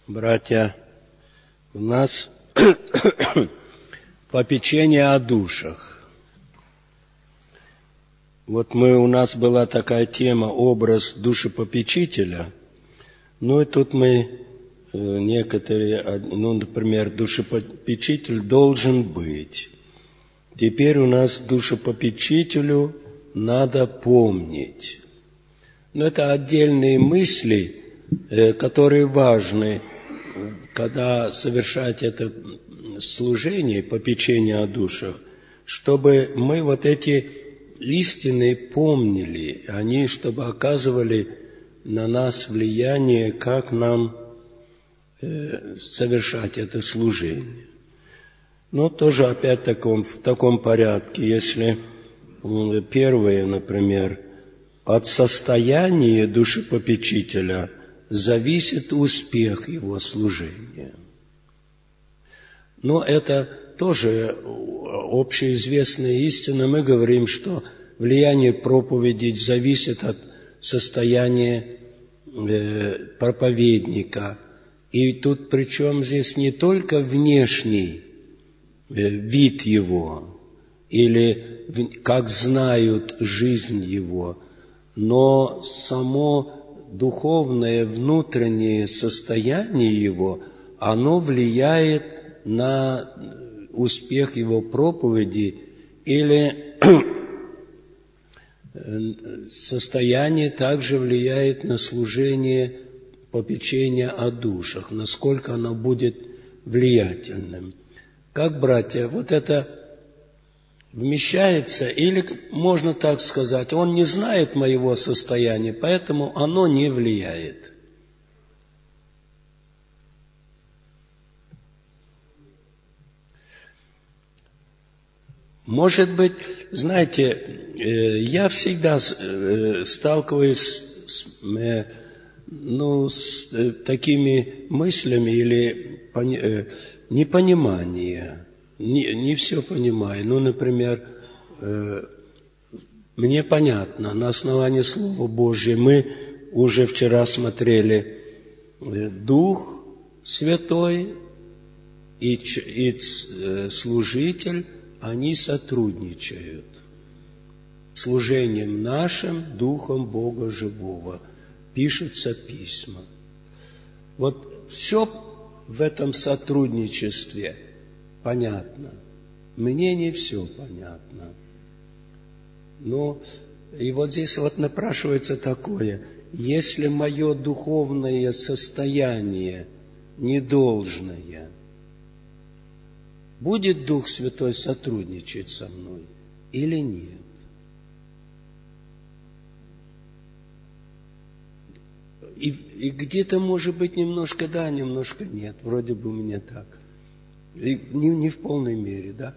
Братья, у нас попечение о душах. Вот у нас была такая тема, образ душепопечителя. Ну и тут мы некоторые, например, душепопечитель должен быть. Теперь у нас душепопечителю надо помнить. Но это отдельные мысли, которые важны, когда совершать это служение, попечение о душах, чтобы мы вот эти истины помнили, они чтобы оказывали на нас влияние, как нам совершать это служение. Но тоже опять в таком порядке, если первое, например, от состояния душепопечителя зависит успех его служения. Но это тоже общеизвестная истина. Мы говорим, что влияние проповеди зависит от состояния проповедника. И тут причем здесь не только внешний вид его, или как знают жизнь его, но само духовное внутреннее состояние его, оно влияет на успех его проповеди, или состояние также влияет на служение попечения о душах, насколько оно будет влиятельным. Как, братья, вот это вмещается, или, можно так сказать, он не знает моего состояния, поэтому оно не влияет. Может быть, знаете, я всегда сталкиваюсь с такими мыслями или непониманием. Не все понимаю. Например, мне понятно, на основании Слова Божьего мы уже вчера смотрели, Дух Святой и служитель, они сотрудничают. Служением нашим, Духом Бога Живого, пишутся письма. Вот все в этом сотрудничестве понятно. Мне не все понятно. И вот здесь вот напрашивается такое: если мое духовное состояние недолжное, будет Дух Святой сотрудничать со мной или нет? И где-то, может быть, немножко да, немножко нет. Вроде бы у меня так. И не в полной мере, да.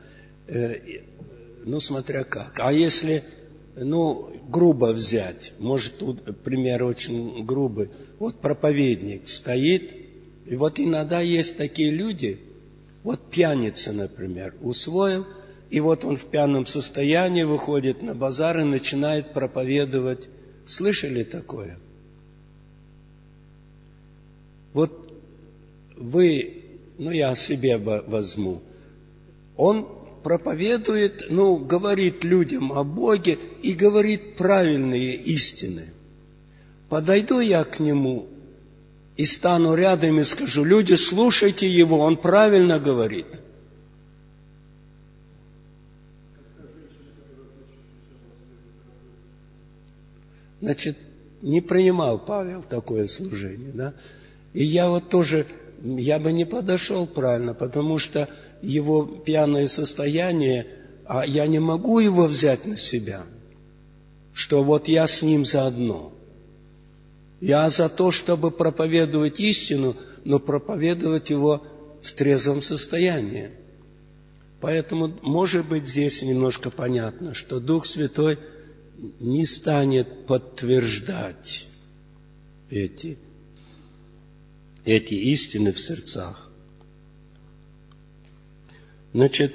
Смотря как. А если, грубо взять, может, тут пример очень грубый. Вот проповедник стоит, и вот иногда есть такие люди, вот пьяница, например, усвоил, и вот он в пьяном состоянии выходит на базар и начинает проповедовать. Слышали такое? Вот вы, я себе возьму, он проповедует, говорит людям о Боге и говорит правильные истины. Подойду я к нему и стану рядом и скажу: люди, слушайте его, он правильно говорит. Значит, не принимал Павел такое служение, да? И я вот тоже, я бы не подошел правильно, потому что его пьяное состояние, а я не могу его взять на себя, что вот я с ним заодно. Я за то, чтобы проповедовать истину, но проповедовать его в трезвом состоянии. Поэтому, может быть, здесь немножко понятно, что Дух Святой не станет подтверждать эти истины в сердцах. Значит,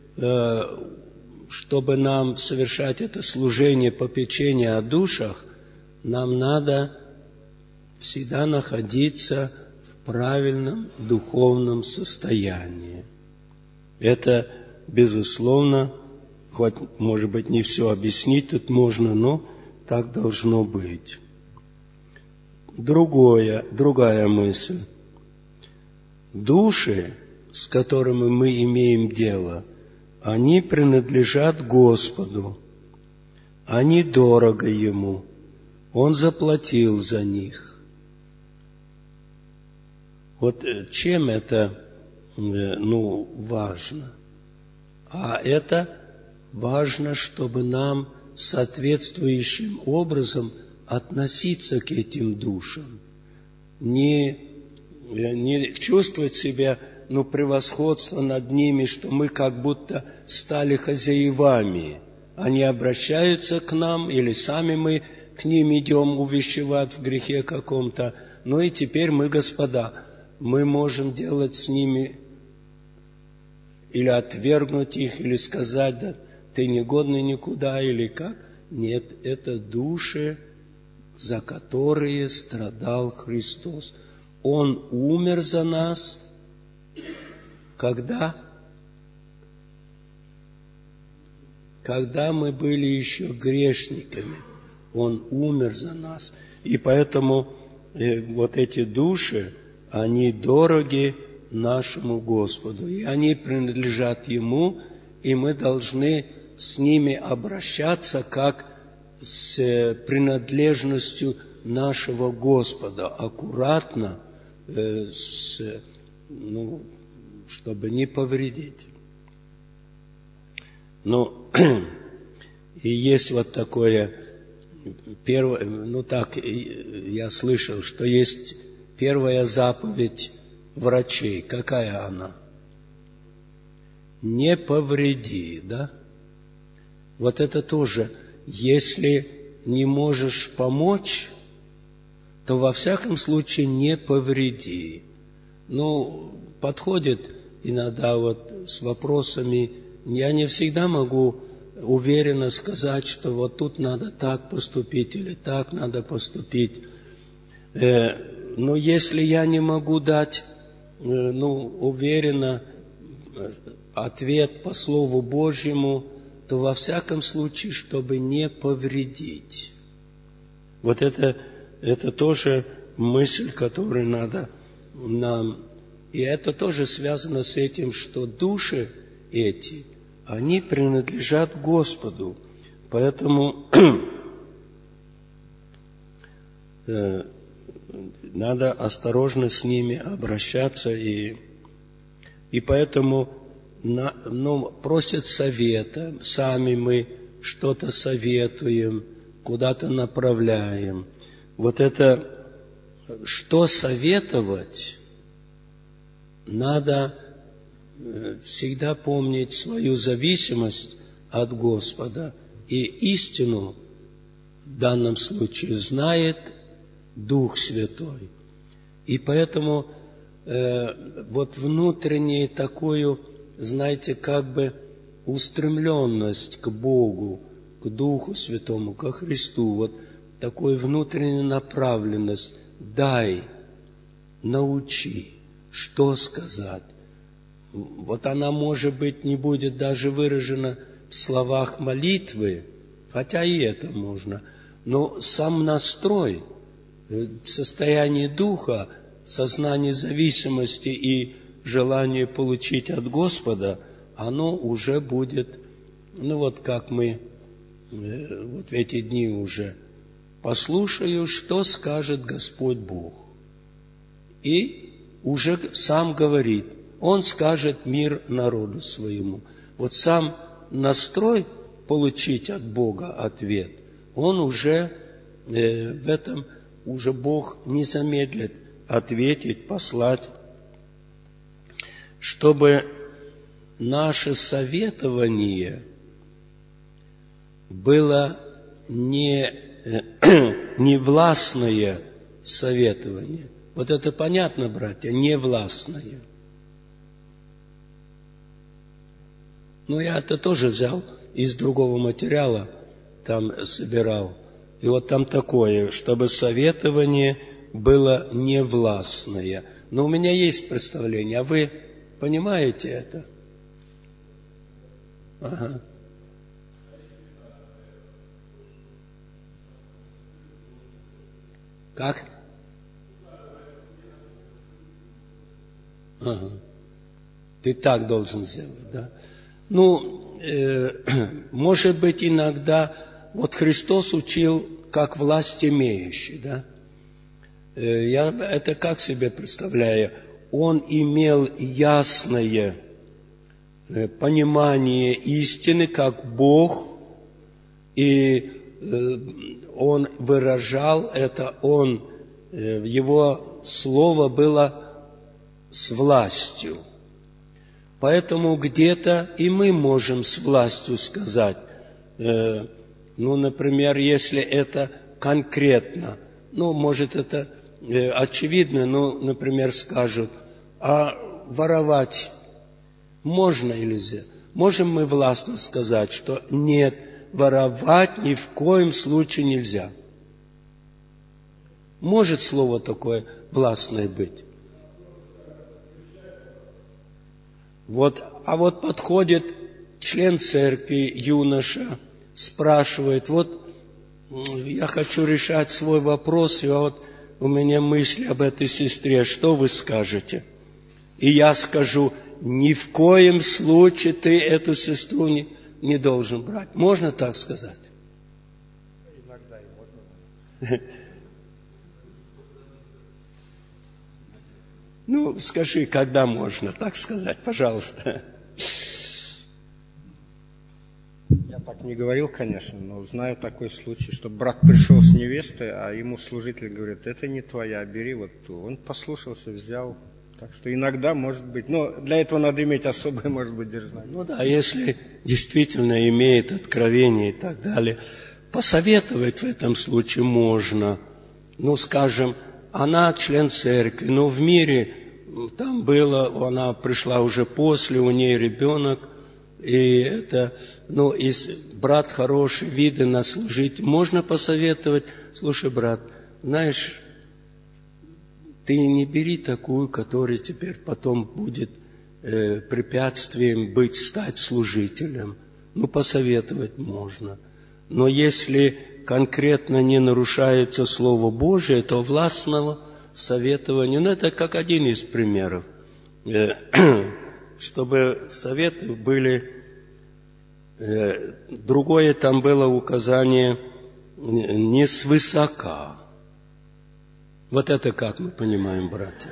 чтобы нам совершать это служение попечения о душах, нам надо всегда находиться в правильном духовном состоянии. Это, безусловно, хоть, может быть, не все объяснить тут можно, но так должно быть. Другая мысль. Души, с которыми мы имеем дело, они принадлежат Господу. Они дороги Ему. Он заплатил за них. Вот чем это, важно? А это важно, чтобы нам соответствующим образом относиться к этим душам. Не чувствовать себя, превосходство над ними, что мы как будто стали хозяевами. Они обращаются к нам, или сами мы к ним идем увещевать в грехе каком-то. И теперь мы, господа, мы можем делать с ними или отвергнуть их, или сказать, да, ты не годный никуда, или как. Нет, это души, за которые страдал Христос. Он умер за нас, когда мы были еще грешниками. Он умер за нас. И поэтому вот эти души, они дороги нашему Господу. И они принадлежат Ему, и мы должны с ними обращаться как с принадлежностью нашего Господа. Аккуратно, чтобы не повредить. И есть вот такое я слышал, что есть первая заповедь врачей. Какая она? Не повреди, да? Вот это тоже, если не можешь помочь, то во всяком случае не повреди. Подходит иногда вот с вопросами, я не всегда могу уверенно сказать, что вот тут надо так поступить или так надо поступить. Но если я не могу дать, уверенно ответ по Слову Божьему, то во всяком случае, чтобы не повредить. Вот это тоже мысль, которую надо нам. И это тоже связано с этим, что души эти, они принадлежат Господу. Поэтому надо осторожно с ними обращаться. И поэтому просят совета. Сами мы что-то советуем, куда-то направляем. Вот это, что советовать, надо всегда помнить свою зависимость от Господа. И истину в данном случае знает Дух Святой. И поэтому вот внутреннюю такую, знаете, как бы устремленность к Богу, к Духу Святому, ко Христу, вот такую внутреннюю направленность дай, научи, что сказать. Вот она, может быть, не будет даже выражена в словах молитвы, хотя и это можно, но сам настрой, состояние духа, сознание зависимости и желание получить от Господа, оно уже будет, как мы вот в эти дни уже послушаю, что скажет Господь Бог. И уже сам говорит, Он скажет мир народу своему. Вот сам настрой получить от Бога ответ, он уже в этом уже Бог не замедлит ответить, послать, чтобы наше советование было не властное советование. Вот это понятно, братья, не властное. Я это тоже взял из другого материала, там собирал. И вот там такое, чтобы советование было невластное. Но у меня есть представление, а вы понимаете это? Ага. Как? Ага. Ты так должен сделать, да? Ну, может быть, иногда, вот Христос учил как власть имеющий, да? Я это как себе представляю? Он имел ясное понимание истины как Бог, и он выражал это, его слово было с властью. Поэтому где-то и мы можем с властью сказать, ну, например, если это конкретно, ну, может, это очевидно, ну, например, скажут, а воровать можно или нельзя? Можем мы властно сказать, что нет, воровать ни в коем случае нельзя. Может слово такое властное быть? Вот, а вот подходит член церкви, юноша, спрашивает, вот я хочу решать свой вопрос, и вот у меня мысли об этой сестре, что вы скажете? И я скажу, ни в коем случае ты эту сестру не должен брать. Можно так сказать? Иногда и можно. Ну, скажи, когда можно так сказать, пожалуйста. Я так не говорил, конечно, но знаю такой случай, что брат пришел с невестой, а ему служитель говорит, это не твоя, бери вот ту. Он послушался, взял. Так что иногда может быть, но для этого надо иметь особое, может быть, дерзновение. Ну да, если действительно имеет откровение и так далее, посоветовать в этом случае можно. Ну, скажем, она член церкви, но в мире там было, она пришла уже после, у нее ребенок, и это, ну, и брат хороший, виды на служить. Можно посоветовать, слушай, брат, знаешь, ты не бери такую, которая теперь потом будет препятствием стать служителем. Ну, посоветовать можно. Но если конкретно не нарушается Слово Божие, то властного советования, ну, это как один из примеров, чтобы советы были, другое там было указание не свысока. Вот это как мы понимаем, братья?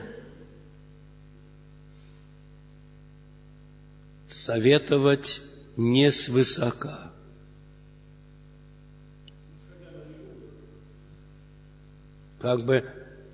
Советовать не свысока. Как бы,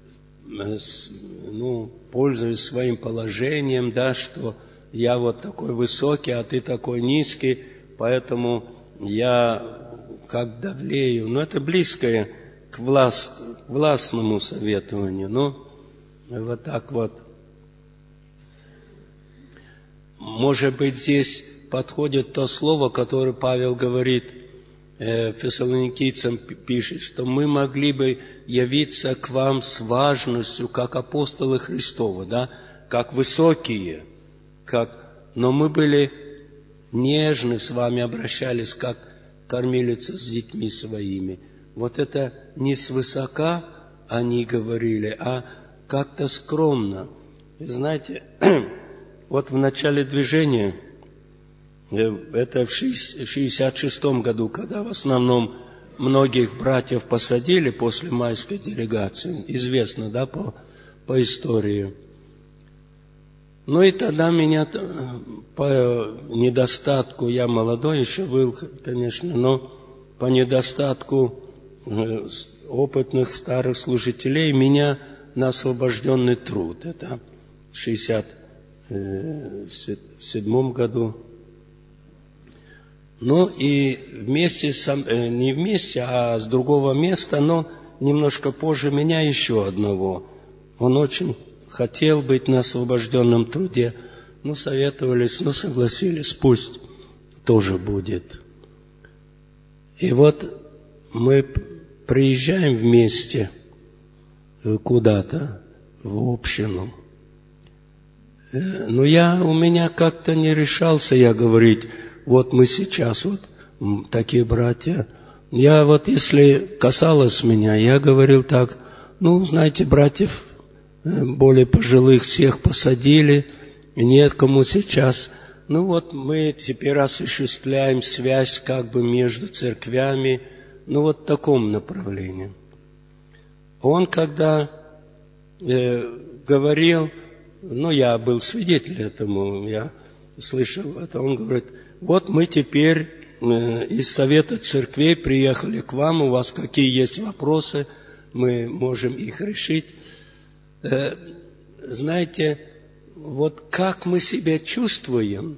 ну, пользуясь своим положением, да, что я вот такой высокий, а ты такой низкий, поэтому я как давлею. Но это близкое к властному советованию. Ну, вот так вот. Может быть, здесь подходит то слово, которое Павел говорит, фессалоникийцам пишет, что мы могли бы явиться к вам с важностью, как апостолы Христовы, да, как высокие, но мы были нежны с вами, обращались, как кормилица с детьми своими. Вот это не свысока они говорили, а как-то скромно. Вы знаете, вот в начале движения, это в 1966 году, когда в основном многих братьев посадили после майской делегации, известно, да, по истории. Ну и тогда меня по недостатку, я молодой еще был, конечно, но по недостатку опытных старых служителей меня на освобожденный труд, это в 1967 году. Ну и вместе, не вместе, а с другого места, но немножко позже меня еще одного. Он очень хотел быть на освобожденном труде. Ну, советовались, ну, согласились, пусть тоже будет. И вот мы приезжаем вместе куда-то, в общину. Но у меня как-то не решался я говорить, вот мы сейчас, вот такие братья. Я вот, если касалось меня, я говорил так, знаете, братьев более пожилых всех посадили, нет кому сейчас. Мы теперь осуществляем связь как бы между церквями, в таком направлении. Он когда говорил, я был свидетелем этому, я слышал это, он говорит, вот мы теперь из Совета Церквей приехали к вам, у вас какие есть вопросы, мы можем их решить. Знаете, вот как мы себя чувствуем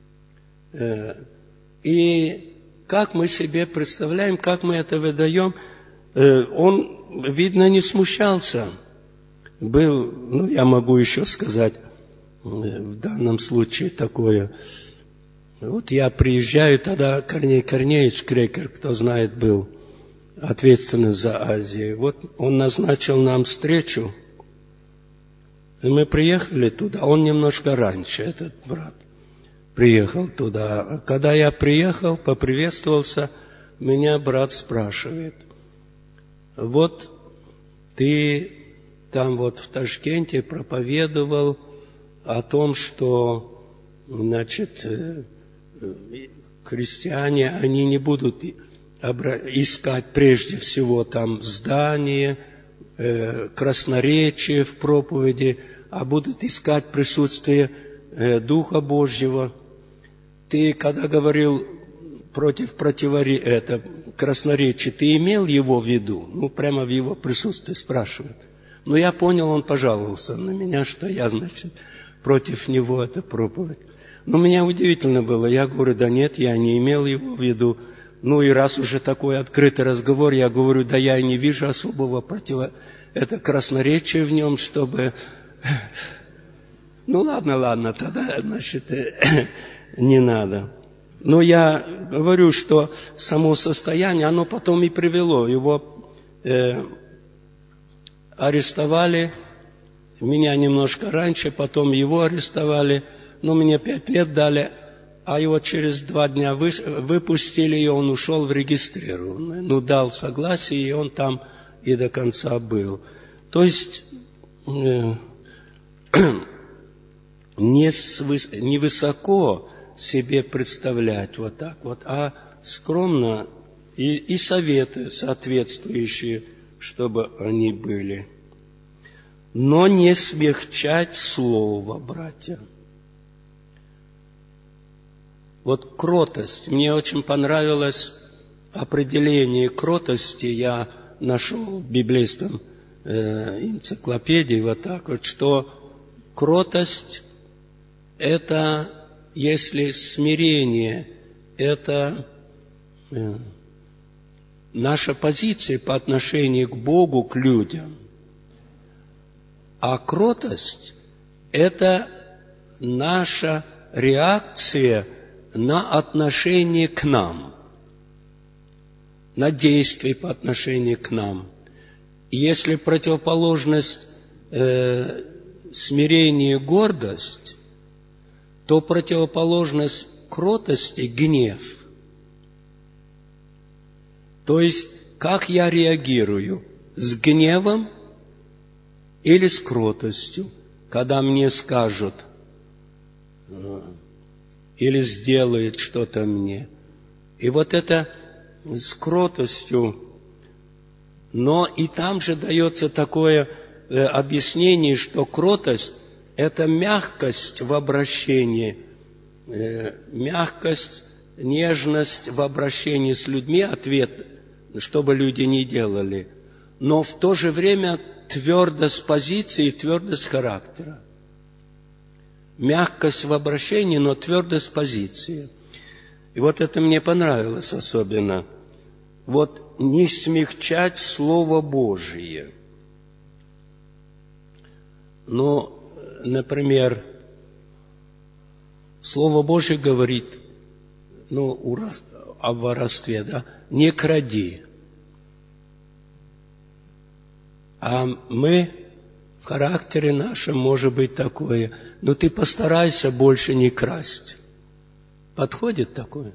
и как мы себе представляем, как мы это выдаем, он, видно, не смущался. Был, я могу еще сказать, в данном случае такое. Вот я приезжаю, тогда Корней Корнеевич Крекер, кто знает, был ответственный за Азию. Вот он назначил нам встречу, и мы приехали туда. Он немножко раньше, этот брат, приехал туда. Когда я приехал, поприветствовался, меня брат спрашивает, вот ты там вот в Ташкенте проповедовал о том, что, христиане, они не будут искать прежде всего там здание, красноречие в проповеди, а будут искать присутствие Духа Божьего. Ты, когда говорил против красноречия, ты имел его в виду? Прямо в его присутствии спрашивают. Я понял, он пожаловался на меня, что я, против него это проповедь. Меня удивительно было. Я говорю, да нет, я не имел его в виду. И раз уже такой открытый разговор, я говорю, да я и не вижу особого это красноречия в нем, чтобы... ладно, тогда, не надо. Но я говорю, что само состояние, оно потом и привело. Его арестовали, меня немножко раньше, потом его арестовали. Мне 5 лет дали, а его через 2 дня выпустили, и он ушел в регистрированную. Дал согласие, и он там и до конца был. То есть не высоко себе представлять вот так вот, а скромно и советы соответствующие, чтобы они были. Но не смягчать слово, братья. Вот кротость. Мне очень понравилось определение кротости. Я нашел в библейском энциклопедии вот так вот, что кротость – это, если смирение – это наша позиция по отношению к Богу, к людям, а кротость – это наша реакция на отношение к нам, на действие по отношению к нам. И если противоположность смирению – гордость, то противоположность кротости – гнев. То есть, как я реагирую? С гневом или с кротостью, когда мне скажут или сделают что-то мне. И вот это с кротостью. Но и там же дается такое объяснение, что кротость – это мягкость в обращении, мягкость, нежность в обращении с людьми, ответ, что бы люди ни делали, но в то же время твердость позиции, твердость характера. Мягкость в обращении, но твердость позиции. И вот это мне понравилось особенно. Вот не смягчать Слово Божие. Например, Слово Божие говорит, о воровстве, да, не кради. А мы В характере нашем может быть такое. Но ты постарайся больше не красть. Подходит такое?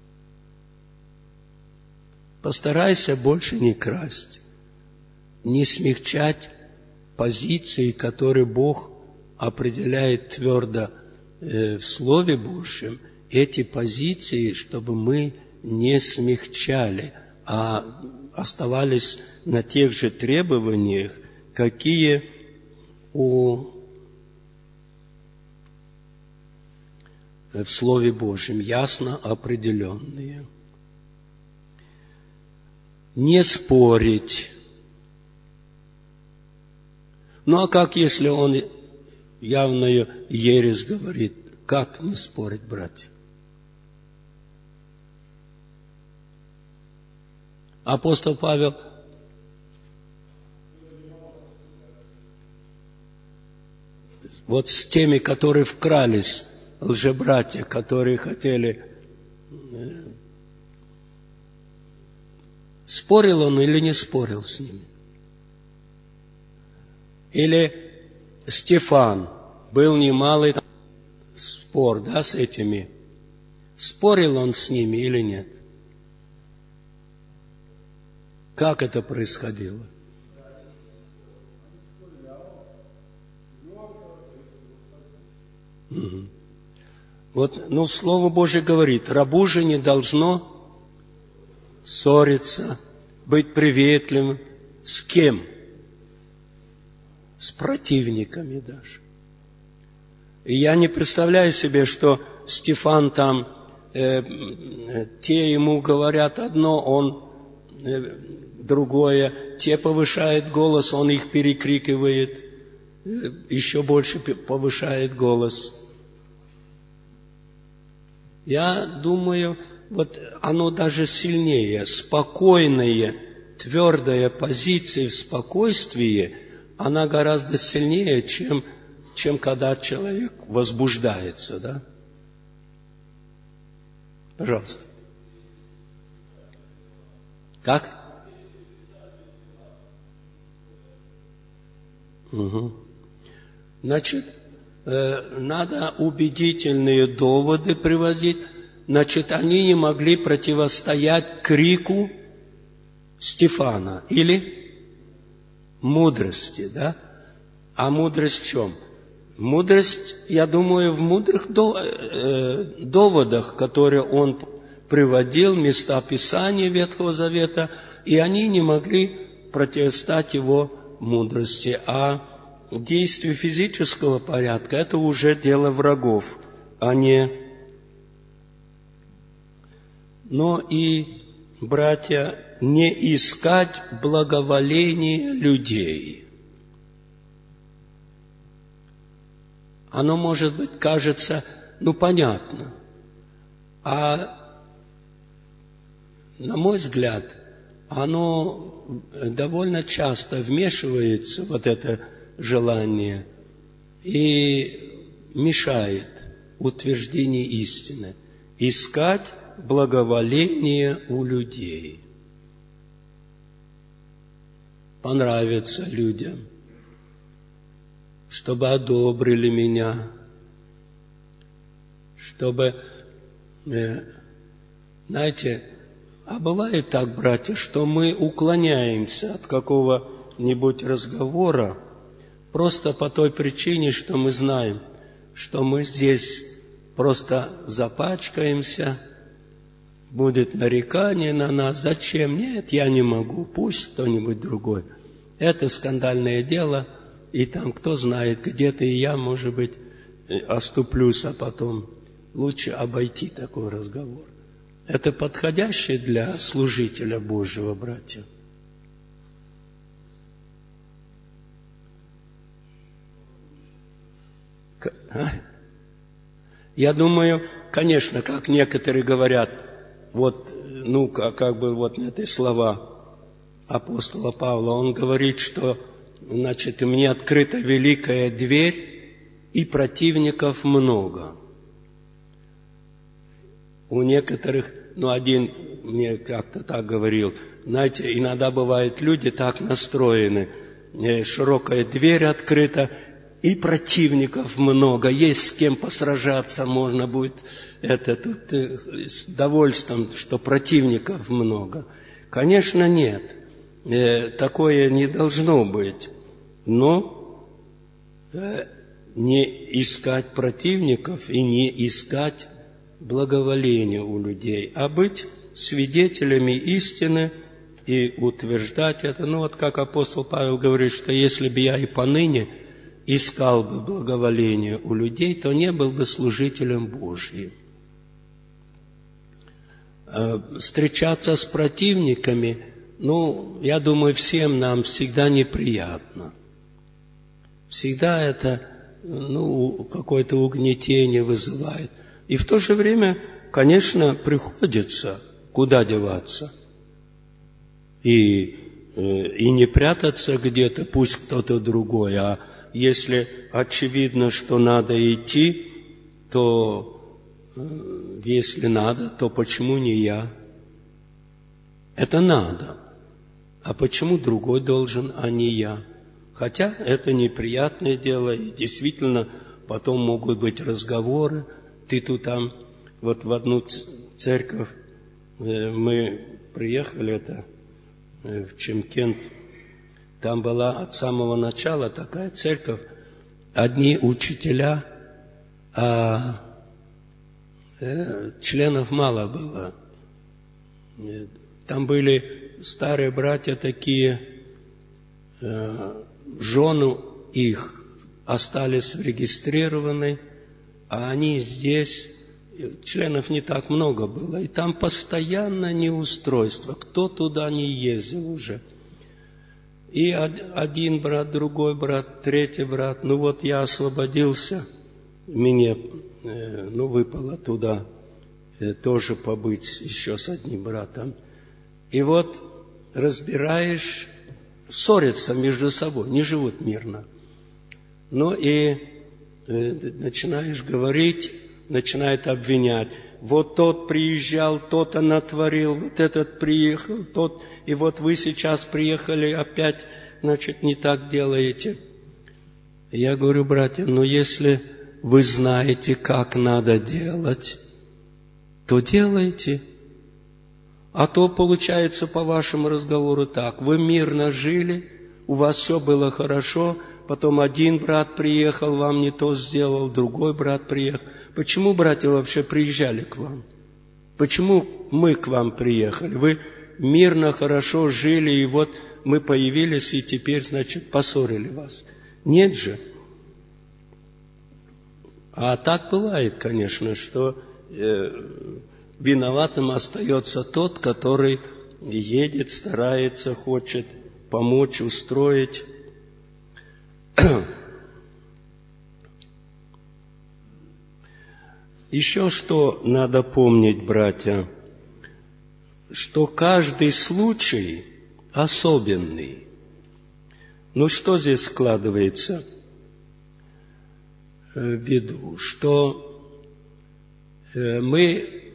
Постарайся больше не красть. Не смягчать позиции, которые Бог определяет твердо в Слове Божьем. Эти позиции, чтобы мы не смягчали, а оставались на тех же требованиях, какие в Слове Божьем, ясно определенные. Не спорить. Ну а как, если он явную ересь говорит? Как не спорить, братья? Апостол Павел вот с теми, которые вкрались, лжебратья, которые хотели, спорил он или не спорил с ними? Или Стефан, был немалый спор, да, с этими. Спорил он с ними или нет? Как это происходило? Угу. Вот, ну, Слово Божие говорит, рабу же не должно ссориться, быть приветливым. С кем? С противниками даже. И я не представляю себе, что Стефан там, те ему говорят одно, он другое, те повышают голос, он их перекрикивает, еще больше повышает голос. Я думаю, вот оно даже сильнее, спокойная, твердая позиция в спокойствии, она гораздо сильнее, чем когда человек возбуждается, да? Пожалуйста. Как? Угу. Значит, надо убедительные доводы приводить. Значит, они не могли противостоять крику Стефана или мудрости, да? А мудрость в чем? Мудрость, я думаю, в мудрых доводах, которые он приводил, места Писания Ветхого Завета, и они не могли противостоять его мудрости. А действие физического порядка – это уже дело врагов, а не... Но и, братья, не искать благоволения людей. Оно, может быть, кажется, ну, понятно. А, на мой взгляд, оно довольно часто вмешивается, вот это желание, и мешает утверждению истины. Искать благоволение у людей. Понравится людям, чтобы одобрили меня, чтобы, знаете, а бывает так, братья, что мы уклоняемся от какого-нибудь разговора просто по той причине, что мы знаем, что мы здесь просто запачкаемся, будет нарекание на нас. Зачем? Нет, я не могу, пусть кто-нибудь другой. Это скандальное дело, и там, кто знает, где-то и я, может быть, оступлюсь, а потом лучше обойти такой разговор. Это подходящее для служителя Божьего, братья? Я думаю, конечно, как некоторые говорят, вот, ну, как бы вот на эти слова апостола Павла, он говорит, что, значит, мне открыта великая дверь, и противников много. У некоторых, ну, один мне как-то так говорил, знаете, иногда бывают люди так настроены, широкая дверь открыта, и противников много, есть с кем посражаться, можно будет тут с довольством, что противников много. Конечно, нет, такое не должно быть, но не искать противников и не искать благоволения у людей, а быть свидетелями истины и утверждать это. Ну вот как апостол Павел говорит, что если бы я и поныне искал бы благоволение у людей, то не был бы служителем Божьим. Встречаться с противниками, я думаю, всем нам всегда неприятно. Всегда это, какое-то угнетение вызывает. И в то же время, конечно, приходится, куда деваться. И не прятаться где-то, пусть кто-то другой, а если очевидно, что надо идти, то если надо, то почему не я? Это надо. А почему другой должен, а не я? Хотя это неприятное дело, и действительно потом могут быть разговоры. Ты тут там, вот в одну церковь мы приехали, в Чимкент. Там была от самого начала такая церковь, одни учителя, а членов мало было. Там были старые братья такие, жены их остались зарегистрированы, а они здесь, членов не так много было, и там постоянно неустройство, кто туда не ездил уже. И один брат, другой брат, третий брат. Вот я освободился, мне выпало туда тоже побыть еще с одним братом. И вот разбираешь, ссорятся между собой, не живут мирно. И начинаешь говорить, начинают обвинять. Вот тот приезжал, тот-то натворил, вот этот приехал, тот, и вот вы сейчас приехали, опять, не так делаете. Я говорю, братья, если вы знаете, как надо делать, то делайте. А то получается по вашему разговору так. Вы мирно жили, у вас все было хорошо, потом один брат приехал, вам не то сделал, другой брат приехал. Почему братья вообще приезжали к вам? Почему мы к вам приехали? Вы мирно, хорошо жили, и вот мы появились, и теперь, поссорили вас. Нет же. А так бывает, конечно, что виноватым остается тот, который едет, старается, хочет помочь, устроить. Еще что надо помнить, братья, что каждый случай особенный. Что здесь складывается в виду? Что мы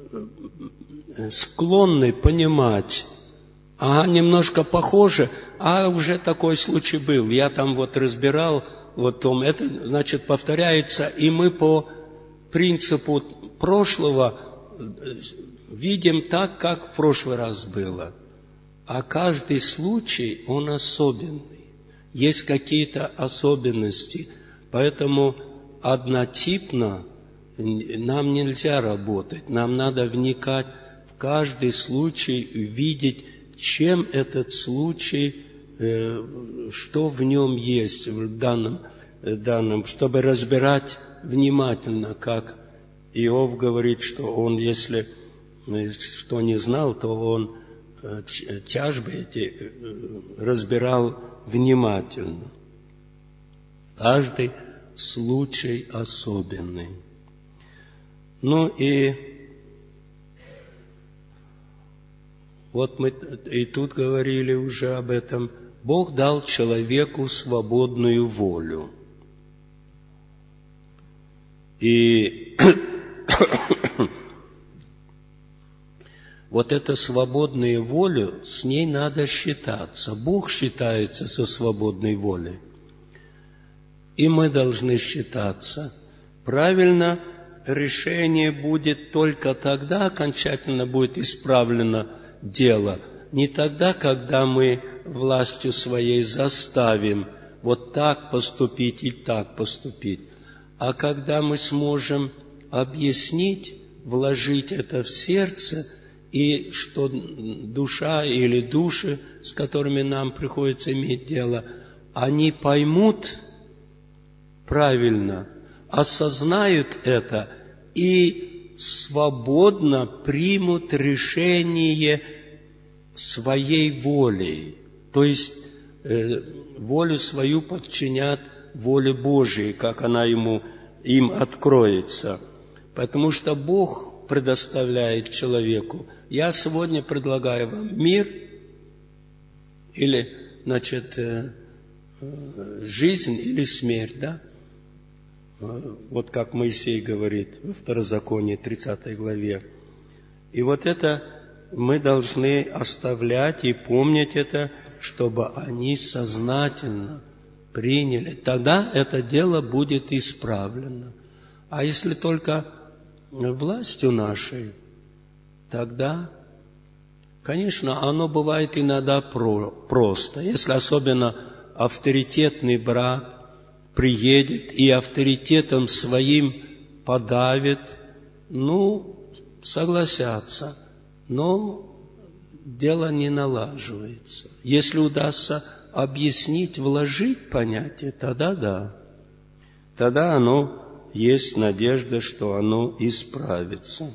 склонны понимать, немножко похоже, уже такой случай был, я там разбирал, это, повторяется, и мы по принципу прошлого видим так, как в прошлый раз было. А каждый случай, он особенный. Есть какие-то особенности. Поэтому однотипно нам нельзя работать. Нам надо вникать в каждый случай, видеть, чем этот случай, что в нем есть в данном, чтобы разбирать внимательно, как Иов говорит, что он, если что не знал, то он тяжбы эти разбирал внимательно. Каждый случай особенный. И вот мы и тут говорили уже об этом. Бог дал человеку свободную волю. И вот эту свободную волю, с ней надо считаться. Бог считается со свободной волей. И мы должны считаться. Правильно, решение будет только тогда, окончательно будет исправлено дело. Не тогда, когда мы властью своей заставим вот так поступить и так поступить, а когда мы сможем объяснить, вложить это в сердце, и что душа или души, с которыми нам приходится иметь дело, они поймут правильно, осознают это и свободно примут решение своей волей. То есть волю свою подчинят воле Божией, как она им откроется. Потому что Бог предоставляет человеку. Я сегодня предлагаю вам мир или, жизнь или смерть, да? Вот как Моисей говорит во Второзаконии, 30 главе. И вот это мы должны оставлять и помнить это, чтобы они сознательно приняли. Тогда это дело будет исправлено. А если только властью нашей, тогда, конечно, оно бывает иногда просто. Если особенно авторитетный брат приедет и авторитетом своим подавит, согласятся, но дело не налаживается. Если удастся объяснить, вложить понятие, тогда да. Тогда есть надежда, что оно исправится.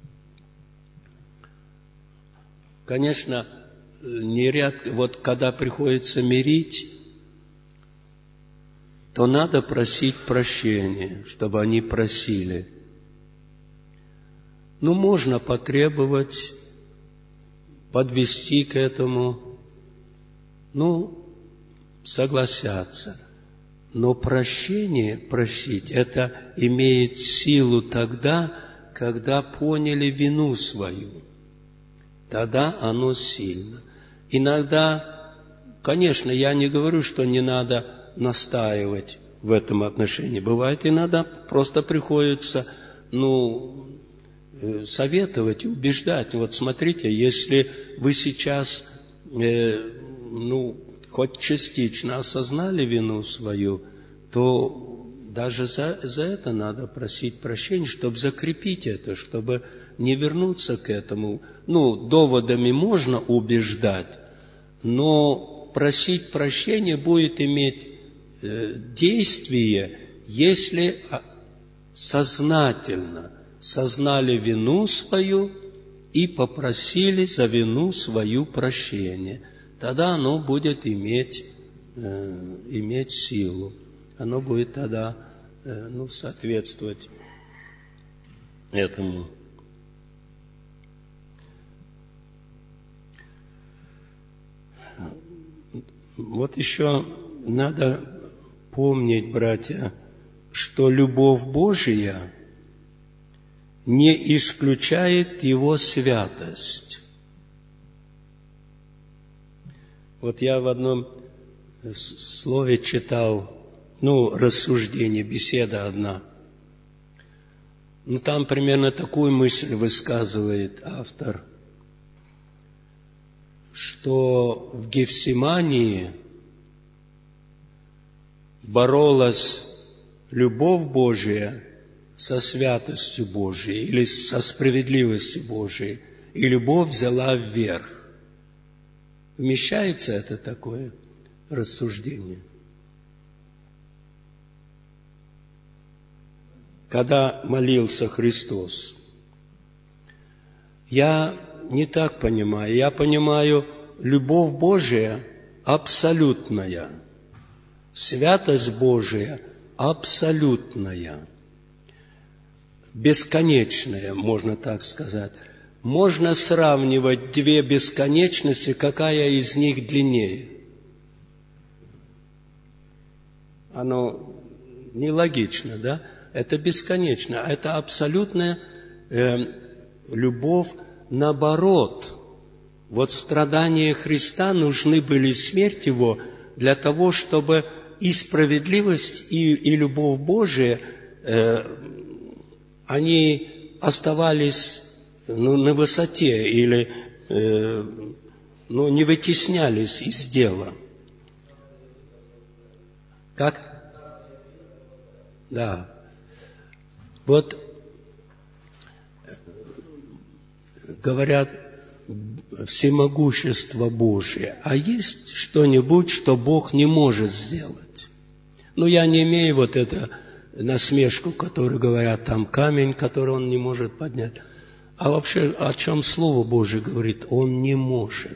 Конечно, вот когда приходится мирить, то надо просить прощения, чтобы они просили. Можно потребовать, подвести к этому, согласятся. Но прощение просить, это имеет силу тогда, когда поняли вину свою. Тогда оно сильно. Иногда, конечно, я не говорю, что не надо настаивать в этом отношении. Бывает, иногда просто приходится, советовать, убеждать. Вот смотрите, если вы сейчас, хоть частично осознали вину свою, то даже за это надо просить прощения, чтобы закрепить это, чтобы не вернуться к этому. Доводами можно убеждать, но просить прощения будет иметь действие, если сознательно сознали вину свою и попросили за вину свою прощения. Тогда оно будет иметь силу. Оно будет тогда соответствовать этому. Вот еще надо помнить, братья, что любовь Божия не исключает Его святость. Вот я в одном слове читал, рассуждение, беседа одна. Там примерно такую мысль высказывает автор, что в Гефсимании боролась любовь Божия со святостью Божией или со справедливостью Божией, и любовь взяла вверх. Вмещается это такое рассуждение? Когда молился Христос, я не так понимаю. Я понимаю, любовь Божия абсолютная, святость Божия абсолютная, бесконечная, можно так сказать. Можно сравнивать две бесконечности, какая из них длиннее. Оно нелогично, да? Это бесконечно, это абсолютная любовь, наоборот, вот страдания Христа нужны были, смерть Его, для того, чтобы и справедливость, и любовь Божия, они оставались на высоте или не вытеснялись из дела. Как? Да. Вот говорят, всемогущество Божие, а есть что-нибудь, что Бог не может сделать. Я не имею вот это насмешку, которую говорят, там камень, который Он не может поднять. А вообще, о чем Слово Божие говорит? Он не может.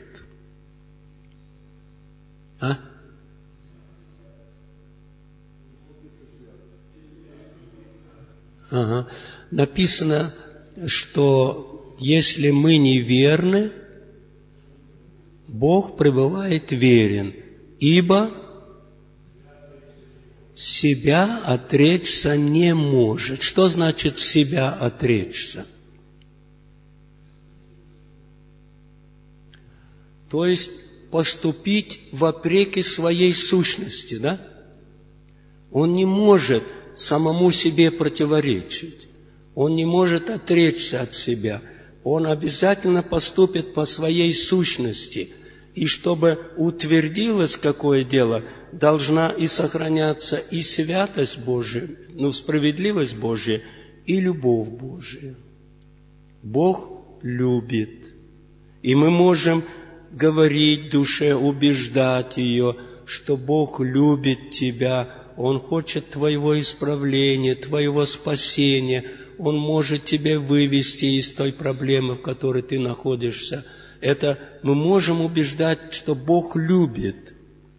А? Ага. Написано, что если мы неверны, Бог пребывает верен, ибо себя отречься не может. Что значит себя отречься? То есть поступить вопреки своей сущности, да? Он не может самому себе противоречить. Он не может отречься от себя. Он обязательно поступит по своей сущности. И чтобы утвердилось какое дело, должна и сохраняться и святость Божия, справедливость Божия, и любовь Божия. Бог любит. И мы можем говорить душе, убеждать ее, что Бог любит тебя, Он хочет твоего исправления, твоего спасения, Он может тебя вывести из той проблемы, в которой ты находишься. Это мы можем убеждать, что Бог любит.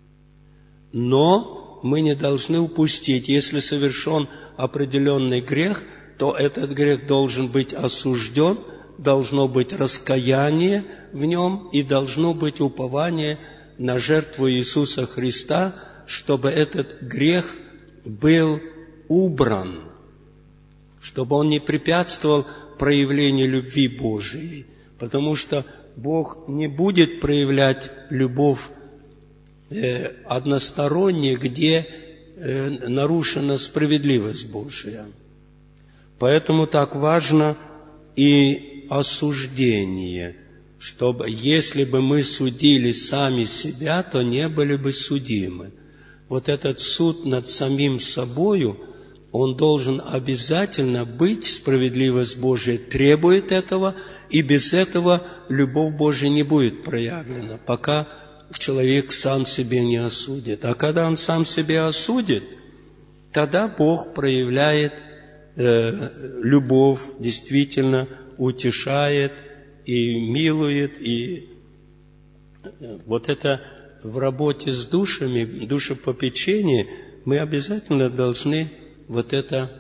Но мы не должны упустить, если совершен определенный грех, то этот грех должен быть осужден, должно быть раскаяние в нем и должно быть упование на жертву Иисуса Христа, чтобы этот грех был убран, чтобы он не препятствовал проявлению любви Божией, потому что Бог не будет проявлять любовь односторонне, где нарушена справедливость Божия. Поэтому так важно и осуждение, чтобы, если бы мы судили сами себя, то не были бы судимы. Вот этот суд над самим собою, он должен обязательно быть, справедливость Божия требует этого, и без этого любовь Божия не будет проявлена, пока человек сам себе не осудит. А когда он сам себя осудит, тогда Бог проявляет любовь, действительно утешает и милует. И вот это в работе с душами, душепопечении, мы обязательно должны вот это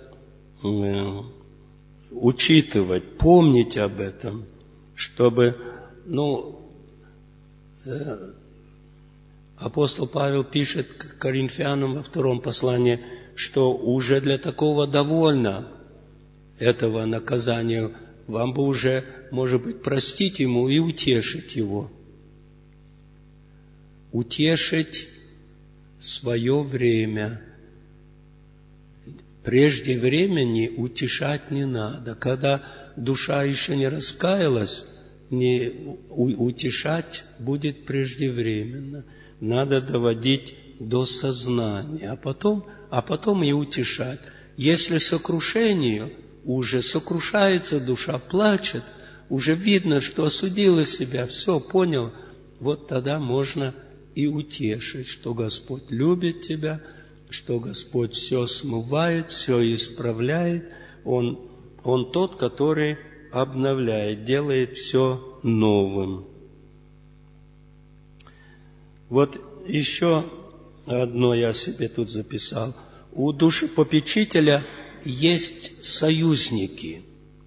учитывать, помнить об этом, чтобы, апостол Павел пишет к Коринфянам во 2 послании, что уже для такого довольно этого наказания, вам бы уже, может быть, простить ему и утешить его. Утешить свое время. Прежде времени утешать не надо. Когда душа еще не раскаялась, утешать будет преждевременно. Надо доводить до сознания, а потом и утешать. Если сокрушение, уже сокрушается душа, плачет, уже видно, что осудила себя, все, понял, вот тогда можно и утешить, что Господь любит тебя, что Господь все смывает, все исправляет. Он тот, который обновляет, делает все новым. Вот еще одно я себе тут записал. У душепопечителя есть союзники.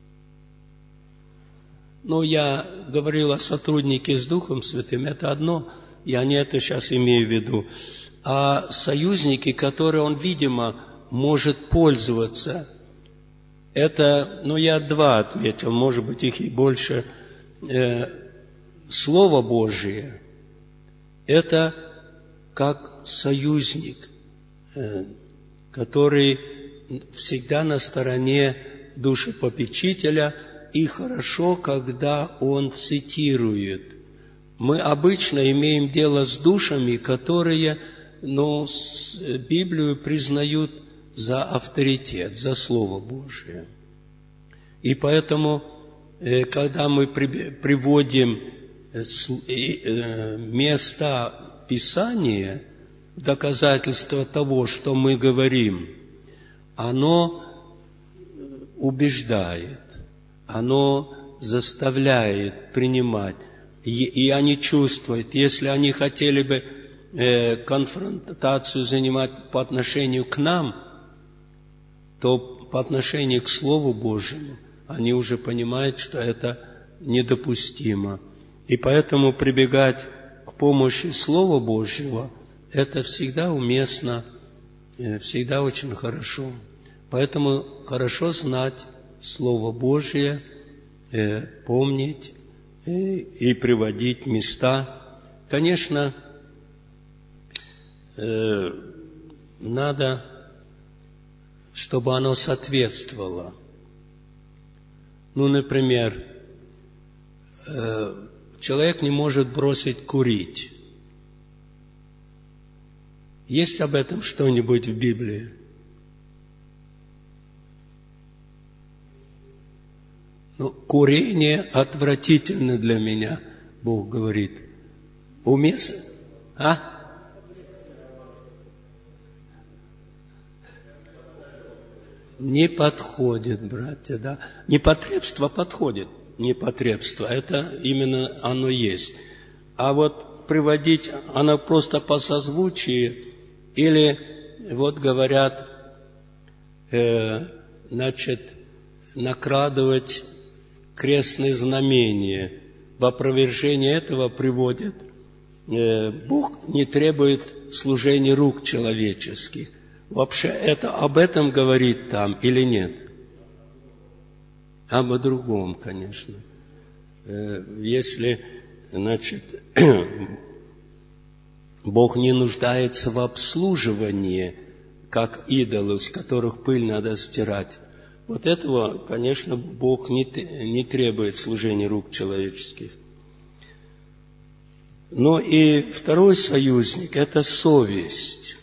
Я говорил о сотруднике с Духом Святым, это одно, я не это сейчас имею в виду. А союзники, которые он, видимо, может пользоваться, это, я 2 отметил, может быть, их и больше. Слово Божие – это как союзник, который всегда на стороне душепопечителя, и хорошо, когда он цитирует. Мы обычно имеем дело с душами, которые, Библию признают за авторитет, за Слово Божие. И поэтому, когда мы приводим места Писания в доказательство того, что мы говорим, оно убеждает, оно заставляет принимать. И они чувствуют, если они хотели бы конфронтацию занимать по отношению к нам, то по отношению к Слову Божьему они уже понимают, что это недопустимо. И поэтому прибегать к помощи Слова Божьего – это всегда уместно, всегда очень хорошо. Поэтому хорошо знать Слово Божие, помнить и приводить места. Конечно, надо, чтобы оно соответствовало. Например, человек не может бросить курить. Есть об этом что-нибудь в Библии? Курение отвратительно для меня, Бог говорит. Уместно? Не подходит, братья, да. Непотребство подходит. Непотребство, это именно оно есть. А вот приводить, оно просто по созвучию, или вот говорят, накрадывать крестные знамения. В опровержение этого приводят, Бог не требует служения рук человеческих. Вообще это об этом говорит там или нет? Об другом, конечно. Если, Бог не нуждается в обслуживании, как идолы, с которых пыль надо стирать. Вот этого, конечно, Бог не требует служения рук человеческих. Но и второй союзник – это совесть.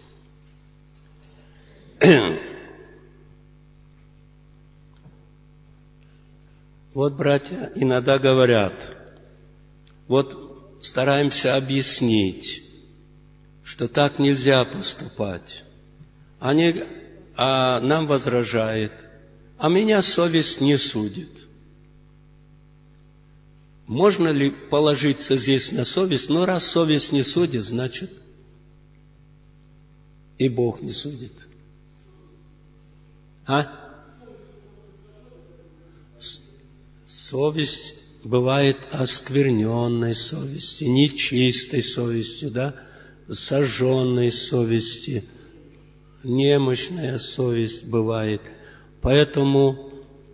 Вот, братья, иногда говорят, вот стараемся объяснить, что так нельзя поступать. А нам возражает, а меня совесть не судит. Можно ли положиться здесь на совесть? Раз совесть не судит, значит, и Бог не судит. Совесть бывает оскверненной совестью, нечистой совестью, да, сожженной совести, немощная совесть бывает. Поэтому,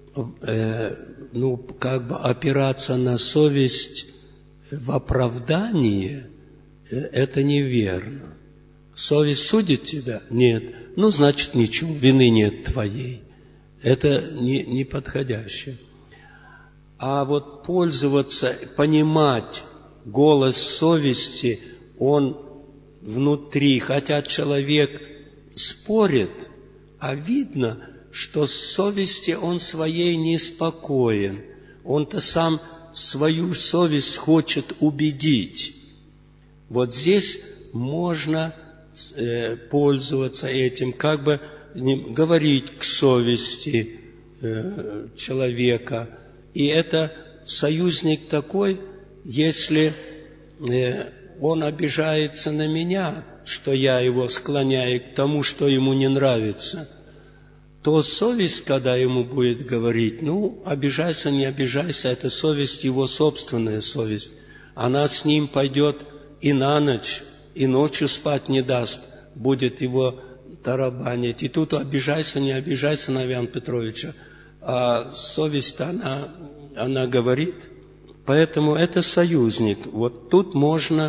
опираться на совесть в оправдании – это неверно. Совесть судит тебя? Нет. Значит, ничего, вины нет твоей. Это не подходящее. А вот пользоваться, понимать голос совести, он внутри, хотя человек спорит, а видно, что с совести он своей неспокоен. Он-то сам свою совесть хочет убедить. Вот здесь можно пользоваться этим, как бы говорить к совести человека. И это союзник такой, если он обижается на меня, что я его склоняю к тому, что ему не нравится, то совесть, когда ему будет говорить, обижайся, не обижайся, это совесть, его собственная совесть. Она с ним пойдет и на ночь, и ночью спать не даст, будет его тарабанить. И тут обижайся, не обижайся на Ивана Петровича. А совесть, она говорит, Поэтому это союзник. Вот тут можно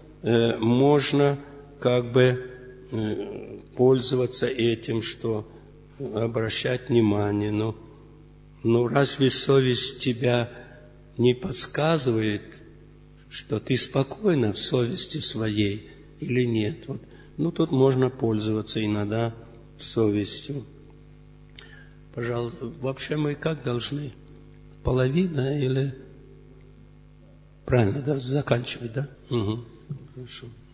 как бы пользоваться этим, что обращать внимание. Но разве совесть тебя не подсказывает, что ты спокойна в совести своей или нет? Вот. Тут можно пользоваться иногда совестью. Пожалуйста, вообще мы как должны? Половина или... Правильно, да? Заканчивать, да? Угу. Хорошо.